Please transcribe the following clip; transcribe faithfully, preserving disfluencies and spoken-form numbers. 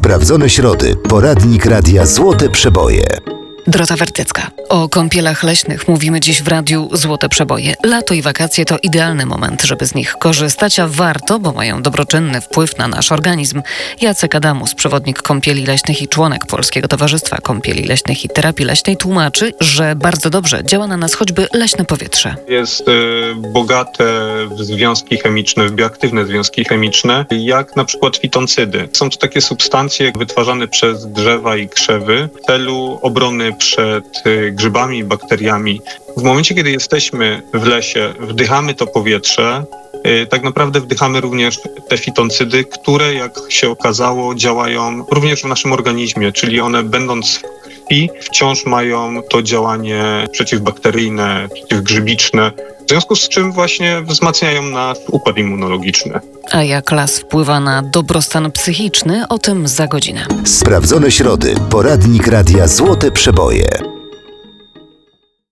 Sprawdzone środy. Poradnik Radia Złote Przeboje. Dorota Wertycka. O kąpielach leśnych mówimy dziś w radiu Złote Przeboje. Lato i wakacje to idealny moment, żeby z nich korzystać, a warto, bo mają dobroczynny wpływ na nasz organizm. Jacek Adamus, przewodnik kąpieli leśnych i członek Polskiego Towarzystwa Kąpieli Leśnych i Terapii Leśnej, tłumaczy, że bardzo dobrze działa na nas choćby leśne powietrze. Jest y, bogate w związki chemiczne, w bioaktywne związki chemiczne, jak na przykład fitoncydy. Są to takie substancje wytwarzane przez drzewa i krzewy w celu obrony przed y, grzybami i bakteriami. W momencie, kiedy jesteśmy w lesie, wdychamy to powietrze, y, tak naprawdę wdychamy również te fitoncydy, które, jak się okazało, działają również w naszym organizmie, czyli one, będąc w krwi, wciąż mają to działanie przeciwbakteryjne, przeciwgrzybiczne, w związku z czym właśnie wzmacniają nasz układ immunologiczny. A jak las wpływa na dobrostan psychiczny, o tym za godzinę. Sprawdzone środy. Poradnik Radia Złote Przeboje.